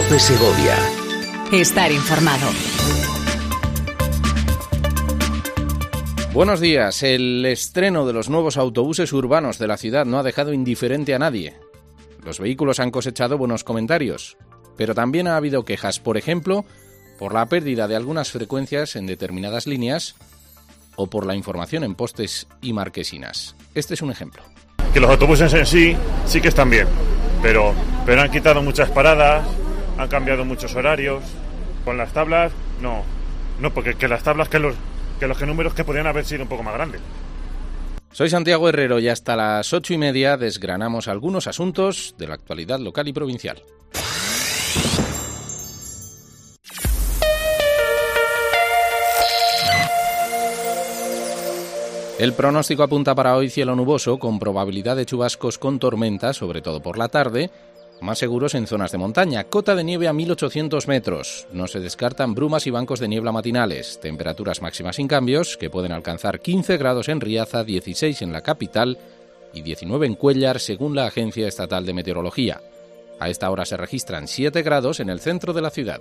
COPE Segovia. Estar informado. Buenos días. El estreno de los nuevos autobuses urbanos de la ciudad no ha dejado indiferente a nadie. Los vehículos han cosechado buenos comentarios, pero también ha habido quejas, por ejemplo, por la pérdida de algunas frecuencias en determinadas líneas o por la información en postes y marquesinas. Este es un ejemplo. Que los autobuses en sí que están bien, pero han quitado muchas paradas, han cambiado muchos horarios. Con las tablas, no, porque que las tablas que los números que podrían haber sido un poco más grandes. Soy Santiago Herrero y hasta las 8:30 desgranamos algunos asuntos de la actualidad local y provincial. El pronóstico apunta para hoy cielo nuboso, con probabilidad de chubascos con tormenta, sobre todo por la tarde, más seguros en zonas de montaña. Cota de nieve a 1.800 metros. No se descartan brumas y bancos de niebla matinales. Temperaturas máximas sin cambios, que pueden alcanzar 15 grados en Riaza, 16 en la capital y 19 en Cuéllar, según la Agencia Estatal de Meteorología. A esta hora se registran 7 grados en el centro de la ciudad.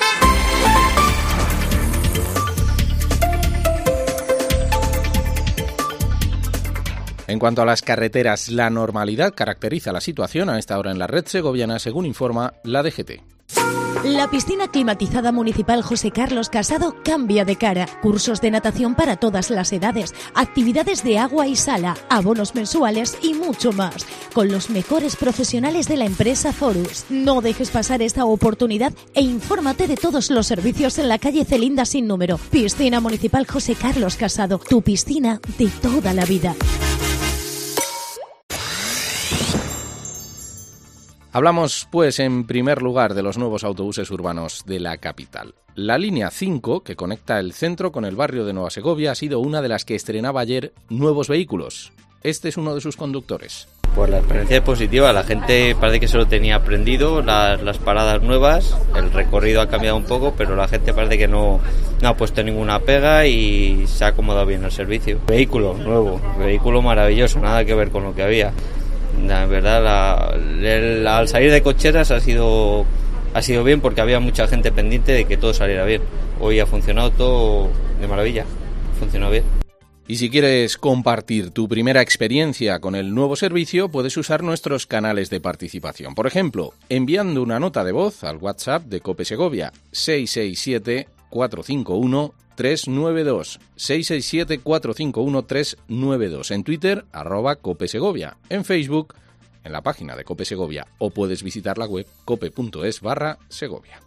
En cuanto a las carreteras, la normalidad caracteriza la situación a esta hora en la red segoviana, según informa la DGT. La piscina climatizada municipal José Carlos Casado cambia de cara. Cursos de natación para todas las edades, actividades de agua y sala, abonos mensuales y mucho más. Con los mejores profesionales de la empresa Forus. No dejes pasar esta oportunidad e infórmate de todos los servicios en la calle Celinda sin número. Piscina municipal José Carlos Casado, tu piscina de toda la vida. Hablamos, pues, en primer lugar de los nuevos autobuses urbanos de la capital. La línea 5, que conecta el centro con el barrio de Nueva Segovia, ha sido una de las que estrenaba ayer nuevos vehículos. Este es uno de sus conductores. Pues la experiencia es positiva, la gente parece que se lo tenía aprendido, las paradas nuevas, el recorrido ha cambiado un poco, pero la gente parece que no ha puesto ninguna pega y se ha acomodado bien el servicio. Vehículo nuevo, vehículo maravilloso, nada que ver con lo que había. La verdad, al salir de cocheras ha sido bien porque había mucha gente pendiente de que todo saliera bien. Hoy ha funcionado todo de maravilla, funcionó bien. Y si quieres compartir tu primera experiencia con el nuevo servicio, puedes usar nuestros canales de participación. Por ejemplo, enviando una nota de voz al WhatsApp de COPE Segovia, 667-451-392, 667-451-392, en Twitter, @COPE Segovia, en Facebook, en la página de COPE Segovia, o puedes visitar la web cope.es/Segovia.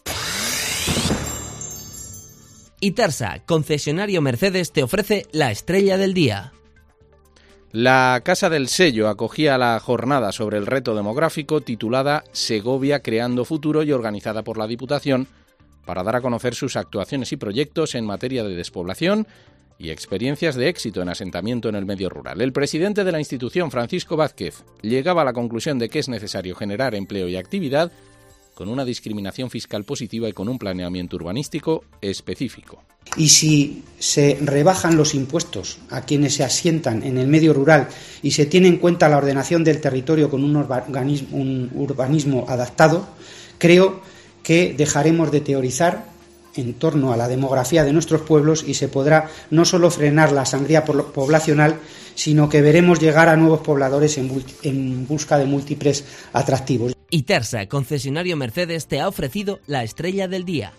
Itarsa, concesionario Mercedes, te ofrece la estrella del día. La Casa del Sello acogía la jornada sobre el reto demográfico titulada Segovia Creando Futuro y organizada por la Diputación para dar a conocer sus actuaciones y proyectos en materia de despoblación y experiencias de éxito en asentamiento en el medio rural. El presidente de la institución, Francisco Vázquez, llegaba a la conclusión de que es necesario generar empleo y actividad con una discriminación fiscal positiva y con un planeamiento urbanístico específico. Y si se rebajan los impuestos a quienes se asientan en el medio rural y se tiene en cuenta la ordenación del territorio con un urbanismo adaptado, creo que dejaremos de teorizar en torno a la demografía de nuestros pueblos y se podrá no solo frenar la sangría poblacional, sino que veremos llegar a nuevos pobladores en busca de múltiples atractivos. Itarsa, concesionario Mercedes, te ha ofrecido la estrella del día.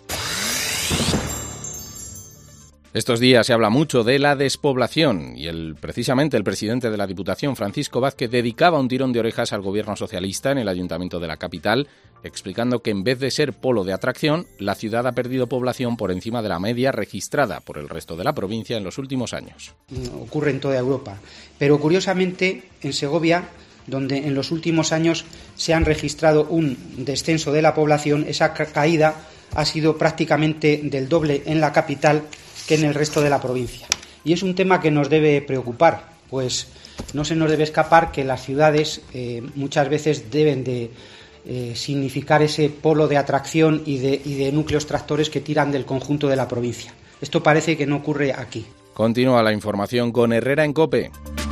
Estos días se habla mucho de la despoblación y precisamente el presidente de la Diputación, Francisco Vázquez, dedicaba un tirón de orejas al gobierno socialista en el ayuntamiento de la capital, explicando que en vez de ser polo de atracción, la ciudad ha perdido población por encima de la media registrada por el resto de la provincia en los últimos años. Ocurre en toda Europa, pero curiosamente en Segovia, donde en los últimos años se han registrado un descenso de la población, esa caída ha sido prácticamente del doble en la capital que en el resto de la provincia. Y es un tema que nos debe preocupar, pues no se nos debe escapar que las ciudades muchas veces deben de significar ese polo de atracción y de núcleos tractores que tiran del conjunto de la provincia. Esto parece que no ocurre aquí. Continúa la información con Herrera en COPE.